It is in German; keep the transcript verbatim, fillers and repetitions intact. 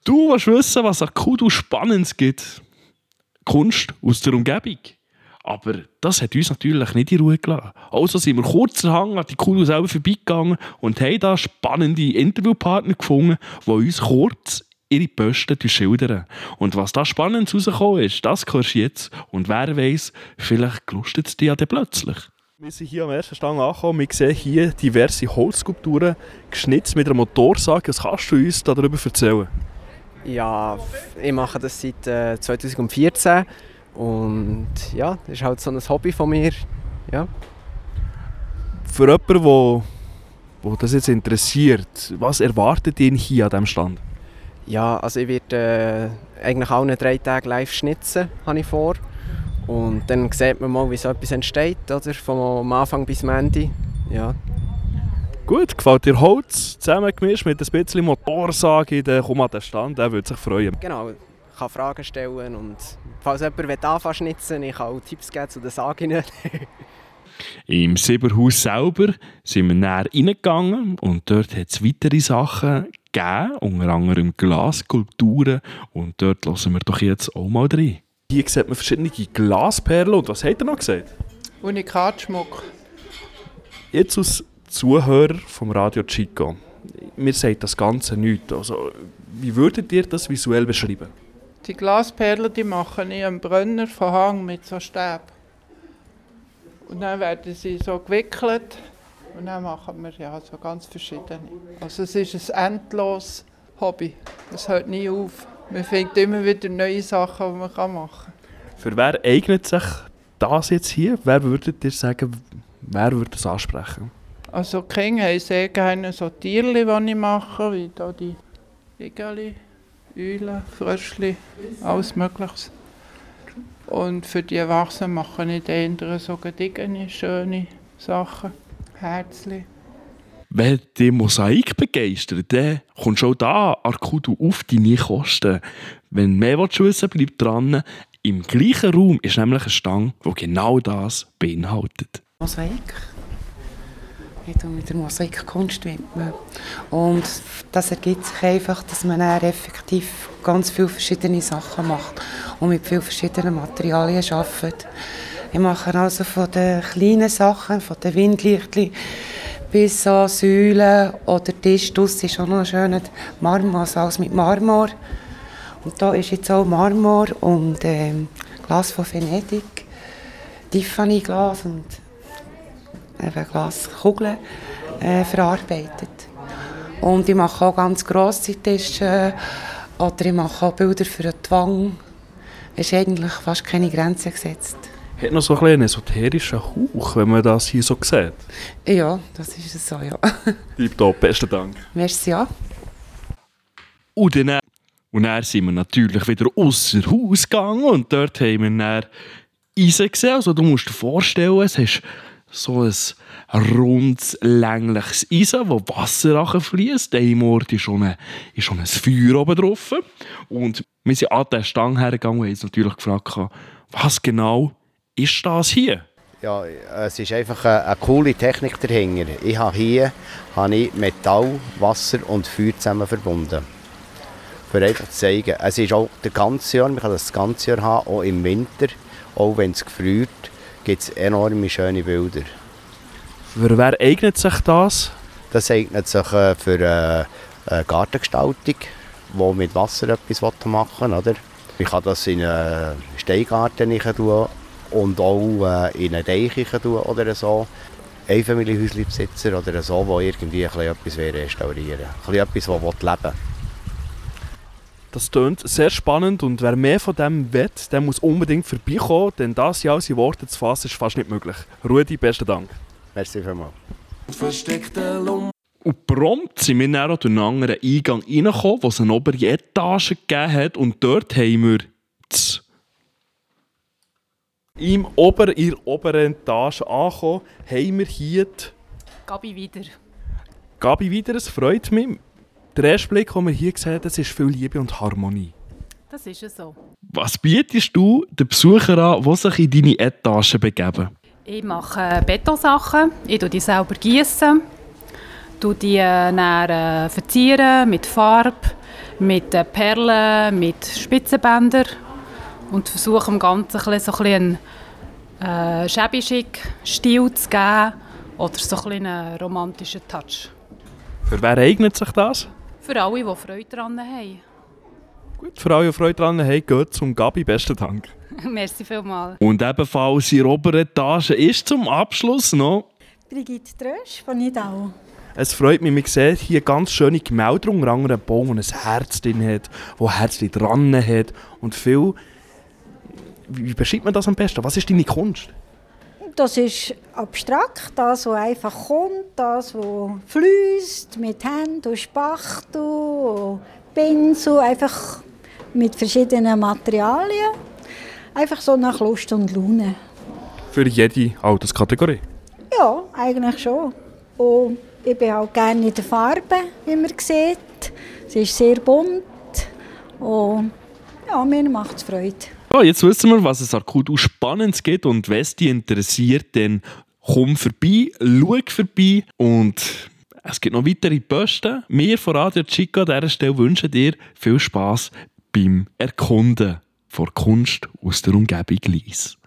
Du willst wissen, was an Kudu Spannendes gibt. Kunst aus der Umgebung. Aber das hat uns natürlich nicht in Ruhe gelassen. Also sind wir kurzerhand an die Kudu selber vorbeigegangen und haben da spannende Interviewpartner gefunden, die uns kurz ihre Posten schildern. Und was da spannend rausgekommen ist, das hörst du jetzt. Und wer weiss, vielleicht gelustet es dir ja dann plötzlich. Wir sind hier am ersten Stand angekommen. Wir sehen hier diverse Holzskulpturen, geschnitzt mit einer Motorsage. Was kannst du uns darüber erzählen? Ja, ich mache das seit äh, zwanzig vierzehn und ja, das ist halt so ein Hobby von mir. Ja. Für jemanden, wo, wo das jetzt interessiert, was erwartet ihn hier an diesem Stand? Ja, also ich werde äh, eigentlich alle drei Tage live schnitzen, habe ich vor. Und dann sieht man mal, wie so etwas entsteht, oder? Vom Anfang bis zum Ende. Ja. Gut, gefällt dir Holz zusammengemischt mit ein bisschen Motorsage, dann komm an den Stand, der würde sich freuen. Genau, ich kann Fragen stellen und falls jemand anfangen zu schnitzen, ich kann auch Tipps geben zu den Sagen. Im Sieberhaus selber sind wir näher reingegangen und dort hat es weitere Sachen gegeben, unter anderem Glasskulpturen und dort hören wir doch jetzt auch mal rein. Hier sieht man verschiedene Glasperlen und was hat er noch gesagt? Unikatschmuck. Jetzt als Zuhörer vom Radio Chico, mir sagt das Ganze nichts. Also, wie würdet ihr das visuell beschreiben? Die Glasperlen die machen ich am Brenner von Hang mit so Stäben. Und dann werden sie so gewickelt und dann machen wir ja so ganz verschiedene. Also es ist ein endloses Hobby. Es hört nie auf. Man findet immer wieder neue Sachen, die man machen kann. Für wer eignet sich das jetzt hier? Wer würdet ihr sagen, wer würde das ansprechen? Also die Kinder haben sehr gerne so Tierchen, die ich mache, wie hier die Igeli, Eulen, Fröschli, alles Mögliche. Und für die Erwachsenen mache ich dann eher so gediegene, schöne Sachen, Herzchen. Wenn dich Mosaik begeistert, dann kommst du auch da an Kudu auf deine Kosten. Wenn du mehr wissen willst, bleib dran. Im gleichen Raum ist nämlich ein Stand, der genau das beinhaltet. Mosaik. Ich widme mit der Mosaikkunst widmen. Und das ergibt sich einfach, dass man dann effektiv ganz viele verschiedene Sachen macht und mit vielen verschiedenen Materialien arbeitet. Ich mache also von den kleinen Sachen, von den Windlichtchen, bis so Säulen oder Tisch. Draussen ist auch noch ein schöner Marmor, also alles mit Marmor. Und hier ist jetzt auch Marmor und ähm, Glas von Venedig, Tiffany-Glas und eben Glaskugeln äh, verarbeitet. Und ich mache auch ganz grosse Tische oder ich mache auch Bilder für die Wange. Es ist eigentlich fast keine Grenze gesetzt. Hat noch so ein einen esoterischen Hauch, wenn man das hier so sieht. Ja, das ist es so, ja. Tipptopp, besten Dank. Merci, ja. Und dann, und dann sind wir natürlich wieder ausser Haus gegangen und dort haben wir dann Eisen gesehen. Also du musst dir vorstellen, es ist so ein rundes, längliches Eisen, wo Wasser reinfliesst. Ein Ort ist schon, ein, ist schon ein Feuer oben drauf. Und wir sind an den Stange hergegangen und haben uns natürlich gefragt, was genau ist das hier? Ja, es ist einfach eine, eine coole Technik dahinter. Ich habe hier habe ich Metall, Wasser und Feuer zusammen verbunden. Für einfach zu zeigen, es ist auch das ganze Jahr, man kann das das ganze Jahr haben, auch im Winter, auch wenn es gefriert, gibt es enorme schöne Bilder. Für wer eignet sich das? Das eignet sich äh, für äh, eine Gartengestaltung, die mit Wasser etwas machen will, oder? Ich kann das in einen Steingarten tun und auch äh, in einen Teich tun oder so. Einfamilienhäuslebesitzer oder so, die irgendwie etwas restaurieren will. Etwas, das leben will. Das klingt sehr spannend und wer mehr von dem will, der muss unbedingt vorbeikommen, denn das ja in Worte zu fassen ist fast nicht möglich. Rudi, besten Dank. Merci vielmals. Und prompt sind wir dann auch durch einen anderen Eingang reingekommen, wo es eine obere Etage gegeben hat und dort haben wir das Im Ober, in der oberen Etage angekommen, haben wir hier die Gabi wieder. Gabi wieder, es freut mich. Der erste Blick, den wir hier sehen, das ist viel Liebe und Harmonie. Das ist es so. Was bietest du den Besuchern an, die sich in deine Etagen begeben? Ich mache Betonsachen, ich tue die selber gießen, tue die dann äh, verzieren mit Farbe, mit äh, Perlen, mit Spitzenbändern und versuche dem Ganzen ein bisschen, so ein bisschen einen äh, Shabby-Chic-Stil zu geben oder so ein bisschen einen romantischen Touch. Für wen eignet sich das? Für alle, die Freude daran haben. Gut, für alle, die Freude daran haben, geht zum Gabi. Besten Dank. Merci vielmals. Und ebenfalls in der oberen Etage ist zum Abschluss noch... Brigitte Trösch von Nidau. Es freut mich, man sieht hier ganz schöne Gemälde unter anderem einen Baum, der ein Herz drin hat, wo ein Herz dran hat und viel... Wie beschreibt man das am besten? Was ist deine Kunst? Das ist abstrakt, das, was einfach kommt, das, was fließt, mit Händen und Spachtel und Pinsel, einfach mit verschiedenen Materialien. Einfach so nach Lust und Laune. Für jede Alterskategorie? Ja, eigentlich schon. Und ich bin auch gerne in der Farbe, wie man sieht. Es ist sehr bunt und ja, mir macht es Freude. Ja, jetzt wissen wir, was es an Kudu Spannendes gibt und wenn es dich interessiert, dann komm vorbei, schau vorbei und es gibt noch weitere Posten. Wir von Radio Chico an dieser Stelle wünschen dir viel Spass beim Erkunden von Kunst aus der Umgebung Lyss.